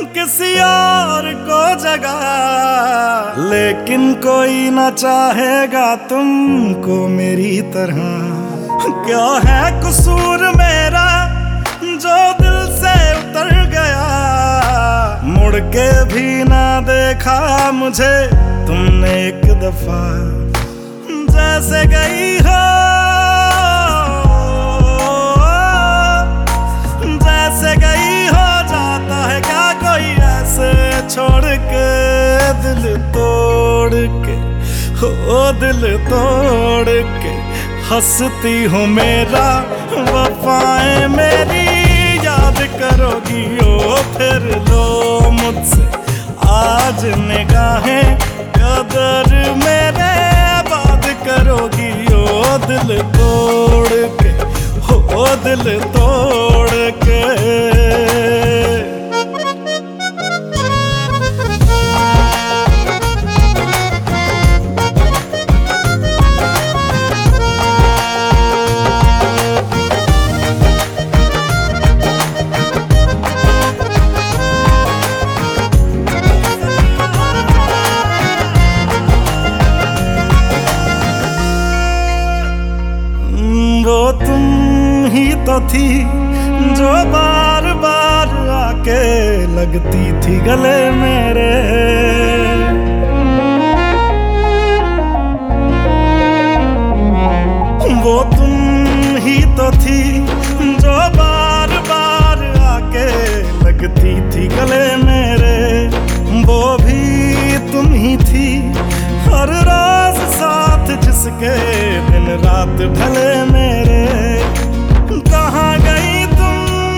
किसी और को जगा, लेकिन कोई ना चाहेगा तुमको मेरी तरह। क्या है कसूर मेरा जो दिल से उतर गया, मुड़ के भी ना देखा मुझे तुमने एक दफा। जैसे गई हो, जैसे गई हो, जाता है क्या कोई ऐसे छोड़ के, दिल तोड़ के, हो दिल तोड़ के। हंसती हूँ मेरा वफाएं मेरी याद करोगी ओ फिर लो मुझसे आज निगाहें, कदर मेरे बात करोगी ओ दिल तोड़ के, हो दिल तोड़ के। वो तुम ही तो थी जो बार बार आके लगती थी गले मेरे। वो तुम ही तो थी जो बार बार आके लगती थी गले मेरे। वो भी तुम ही थी हर रोज साथ जिसके दिन रात ढले मेरे। कहाँ गई तुम,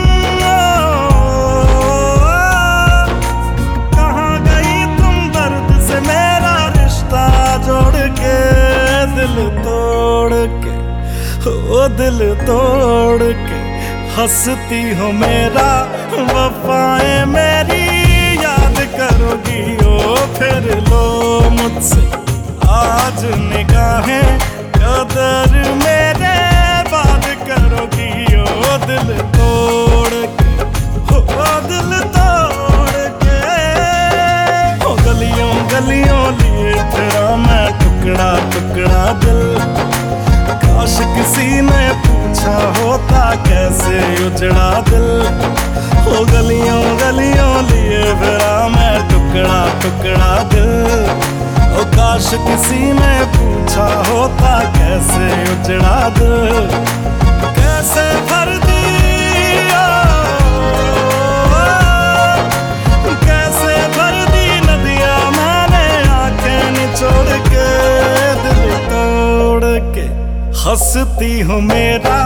कहाँ गई तुम दर्द से मेरा रिश्ता जोड़ के, दिल तोड़ के, ओ दिल तोड़ के। हंसती हो मेरा वफाएं मेरी याद करोगी ओ फिर लो मुझसे आज निगाहें, कदर मेरे बात करोगी ओ दिल तोड़ के, ओ दिल तोड़ के। ओ गलियों गलियों लिए तेरा मैं टुकड़ा टुकड़ा दिल, काश किसी ने पूछा होता कैसे उजड़ा दिल। ओ गलियों गलियों लिए तेरा मैं टुकड़ा टुकड़ा दिल, ओ काश किसी ने पूछा होता कैसे उजड़ा दिल। कैसे भर दिया, कैसे भर दी नदियाँ मैंने आंखें निचोड़ के, दिल तोड़ के। हंसती हूँ मेरा